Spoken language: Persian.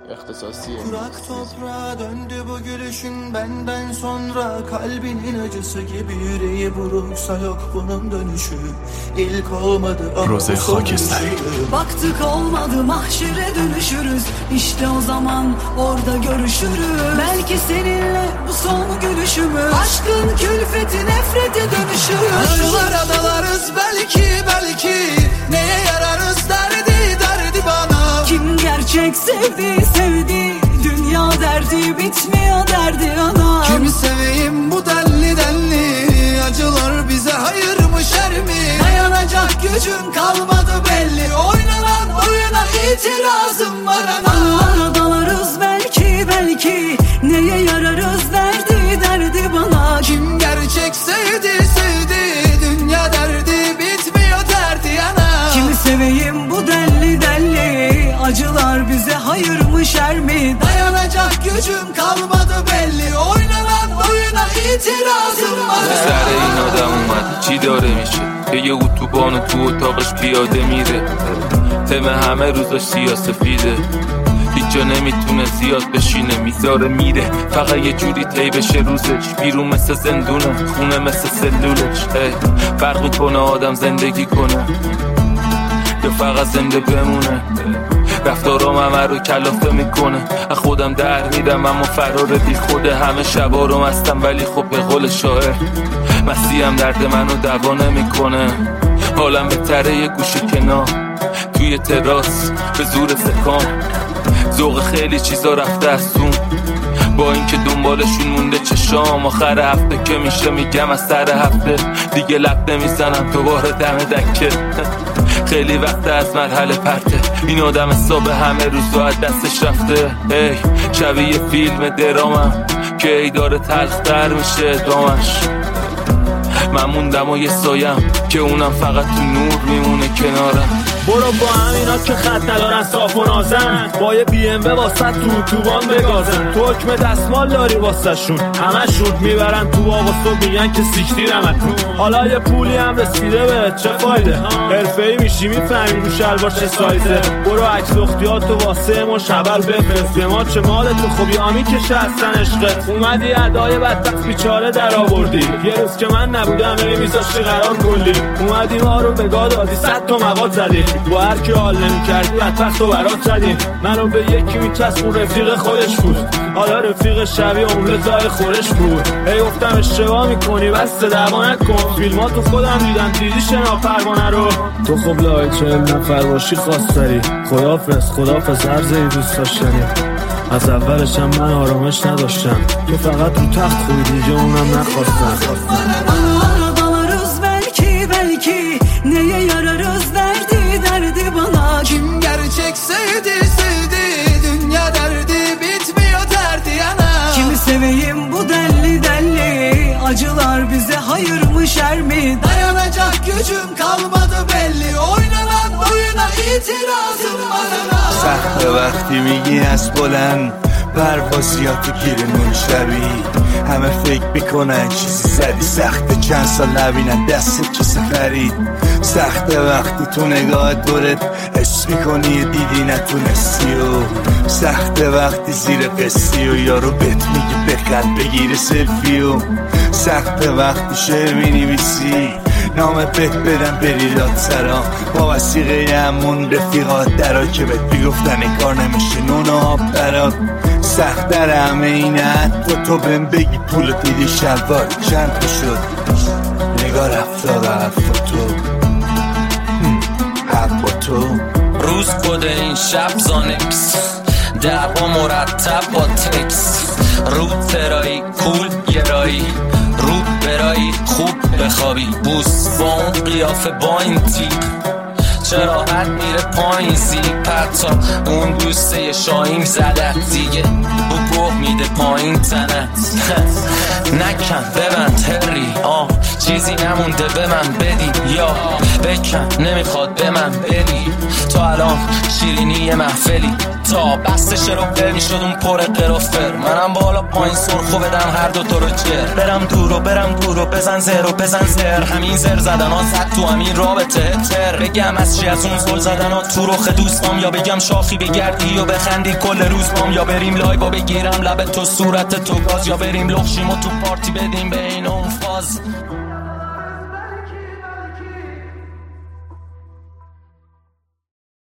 ihtisasiye. Kurak toprağa döndü bu gülüşün benden sonra. Kalbinin acısı gibi yüreği buruksa yok bunun dönüşü. İlk olmadı ama son düşü. Baktık olmadı mahşere dönüşürüz. İşte o zaman orada görüşürüz. Belki seninle bu son gülüşümüz. Aşkın külfeti nefrete dönüşürüz. Arılara dalarız belki neye yararız derdi bana. Kim gerçek sevdi dünya derdi bitmiyor derdi ana. Kimi seveyim bu denli acılar bize hayır mı şer mi? Dayanacak gücüm kalmadı belli. Oynanan oyuna itirazım var ana. Arılara dalarız belki neye yararız derdi bana. Kim gerçek sevdi dünya derdi bitmiyor derdi ana. Kimi seveyim bu denli acılar bize hayır mı şer mi? Dayanacak gücüm kalmadı belli. Oynanan oyuna itirazım var. سر این آدم اومد چی داره میشه که یه اتوبان و تو اتاقش پیاده میره تم همه روزاش سیاسفیده هیچ جا نمیتونه زیاد بشینه میذاره میره فقط یه جوری طی بشه روزش بیرون مثل زندونه خونه مثل سلولش فرق میکنه آدم زندگی کنه یا فقط زنده بمونه رفتارام همه رو کلافه میکنه از خودم در میرم اما فرار بی خوده همه شبا رو مستم ولی خب به قول شاعر مسیحم درد منو دوا نمیکنه حالم بهتره یه گوشه کنار توی تراس به زور سکان ذوق خیلی چیزا رفته از سون با اینکه دنبالشون مونده چشام آخر هفته که میشه میگم از سر هفته دیگه لب نمیزنم دوباره دم دکه خیلی وقت از مرحله پرته این آدم حساب همه روزا از دستش رفته شبیه فیلم درامم که ای داره تلختر میشه دامش من موندم و یه سایم که اونم فقط تو نور میمونه کنارم برو با همینا که خط ندارن صاف و نازن با یه بی ام و واسه توبان بگازن تو حکم دستمال داری واسه شون همه شون میبرن تو آقاستو میگن که سیکتیرمتون حالا یه پولی هم رسیده به چه فایده حرفه‌ای میشی میفهمی رو شلوار چه سایزه برو عکس اختیارتو واسه ما شبل بفرست ما چه مالتو خوبی آمی که هستن عشقت اومدی ادای بدبخت بیچاره در آوردی یه روز که من نبودم میذاشتی قرار کلی اومدی ما رو به گا دادی 100 تا مقاد زدی با هر کی حال نمی‌کردی بدبخت و برات زدیم منو به یکی میچسبون رفیق خودش بود حالا رفیق شبیه املتای خورش بود گفتم اشتباه میکنی بس دعوا نکن فیلماتو خودم دیدم دیدی شنا پروانه رو تو خب لای 40 نفر باشی خواست داری خدافظ عرضی دوست داشتنی از اولش هم من آرامش نداشتم تو فقط رو تخت خوبی دیگه اونم نخواستم belki neye yararız derdi bana. Kim gerçek sevdi dünya derdi bitmiyor derdi ana. Kimi seveyim bu delli acılar bize hayır mı şer mi? Dayanacak gücüm kalmadı belli oynanan oyuna itirazım var ana. سخت وقتی میگی از بلند پروازیاتو گیر منشوی همه فکر میکنن چیزی زدی سخته چند سال نبینن دست کسی خرید سخته وقتی تو نگاه دورت حس میکنی دیدی نتونستی و سخته وقتی زیر قصی و یارو بهت میگی بخند بگیر سلفی و سخته وقتی شعر مینویسی نامه بهت بدم بری دادسرا با وسیقه همون رفیقات درا که بهت بیگفتن این کار نمیشه نون آب برات سخت در همه اینه حتی تو بهم بگی پول دیدی شلوار چند تا شد نگاه رفتار حرف تو حق با تو روز کده این شب زانکس دعوا مرتب با تکس رو ترایی کول گرایی رو برایی خوب بخوابی بوس با اون قیافه با این تیپ چرا حد میره پایین زیپ حتی اون دوسته شاهیم زدت دیگه بو گوه میده پایین تنت نکن ببند هری چیزی نمونده به من بدی یا بکن نمیخواد به من بری تو الان شیرینی محفلی تا بستش رو میشد اون پر قرافر. منم بالا پایین سرخو بدم هر دو تا رو جر. برم دور و بزن زر همین زر زدن ها زد تو همین رابطه تر. بگم از چی از اون زل زدن ها تو رخ دوستام، یا بگم شاخی بگردی و بخندی کل روز بام، یا بریم لایو و بگیرم لب تو صورت تو گاز، یا بریم لخشیم و تو پارتی بدیم به این اون فاز.